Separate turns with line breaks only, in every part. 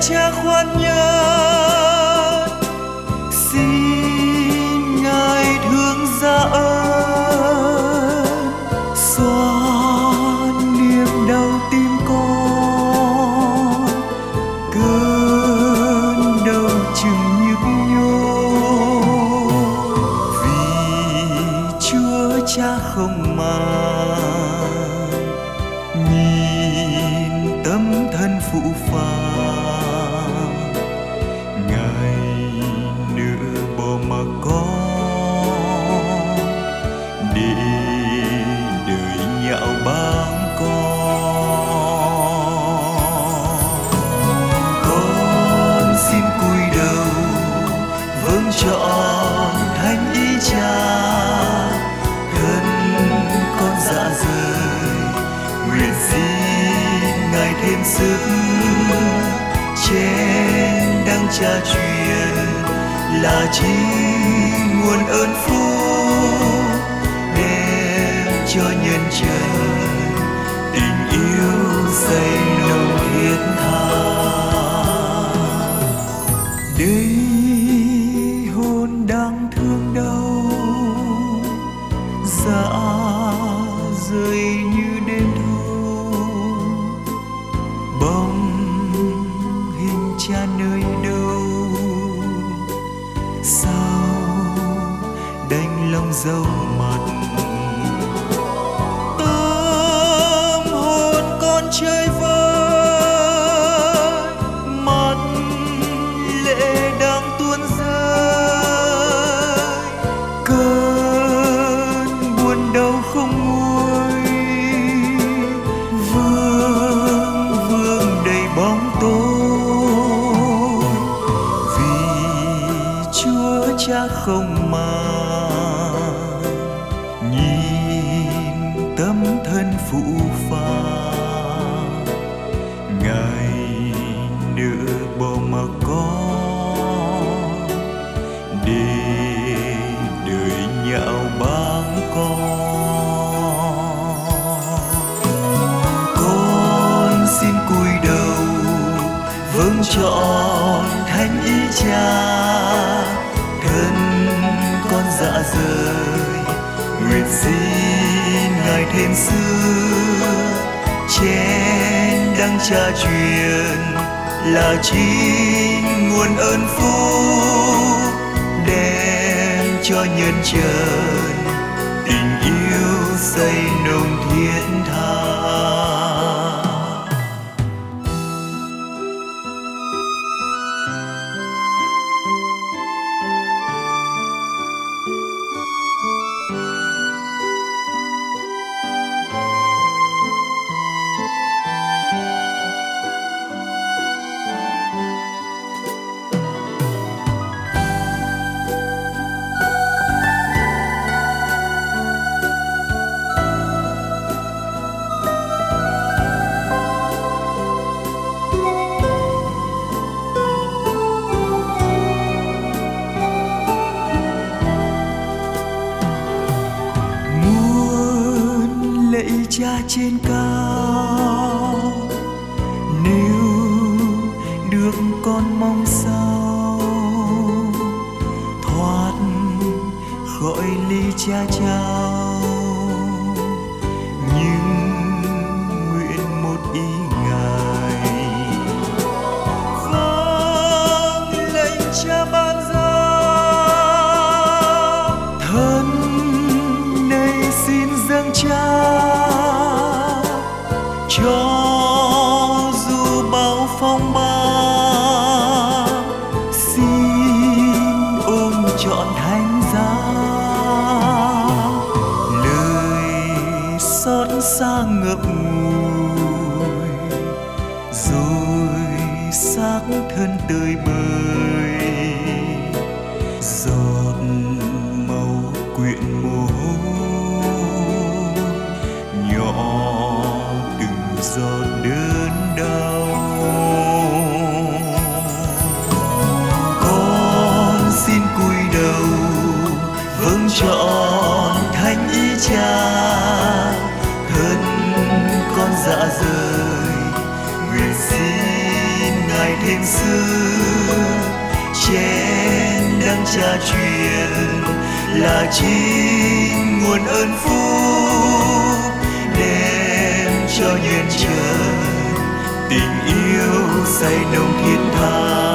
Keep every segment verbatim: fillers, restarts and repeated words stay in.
Cha khoan nhân, xin Ngài thương gia ơn, xóa niềm đau tim con, cơn đau chừng nhức nhối. Vì Chúa Cha không màng, nhìn tấm thân phụ phàng, Ngài nỡ bỏ mặc con để đời nhạo báng con. Con xin cúi đầu vâng trọn thánh ý Cha, thân con dạ rời nguyện xin Ngài thêm sức, chén đắng Cha truyền là chính nguồn ơn phúc, đem cho nhân trần tình yêu dày nồng thiết tha. Đây hồn đang thương đau, dạ rơi như đêm thu, bóng hình Cha nơi đâu, sao đành lòng dâu mặt. Tâm hồn con chơi vơi, mắt lệ đang tuôn rơi, cơn buồn đau không nguôi, vương vương đầy bóng tối. Vì Chúa Cha không màng, nhìn tấm thân phụ phàng, Ngài nỡ bỏ mặc con để đời nhạo báng con. Con xin cúi đầu vâng trọn thánh ý Cha, thân con dạ rời nguyện xin Ngài thêm sức, chén đắng Cha truyền là chính nguồn ơn phúc, đem cho nhân trần tình yêu dày nồng thiết tha. Cha trên cao, nếu được con mong sao thoát khỏi ly Cha trao, nhưng nguyện một ý Ngài vâng lệnh Cha ban ra, thân này xin dâng Cha, cho dù bao phong ba, xin ôm trọn thánh giá. Lời xót xa ngập ngùi, rồi xác thân tươi bời, giọt màu quyện mồ hôi nhỏ giọt đớn đau. Con xin cúi đầu vâng trọn thánh ý Cha, thân con dạ rời nguyện xin Ngài thêm xưa. Chén đắng cha truyền là chính nguồn ơn phúc, đem cho duyên trời tình yêu say nồng thiết tha.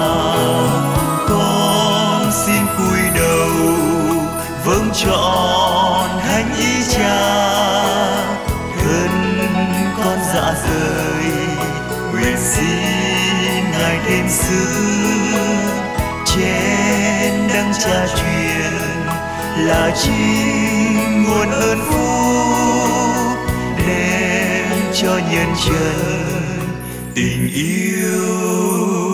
Con xin cúi đầu vâng trọn thánh ý cha, thân con dạ rời nguyện xin ngài thêm xưa. Chén đắng cha truyền là chính nguồn ơn phúc, đem cho nhân trần tình yêu.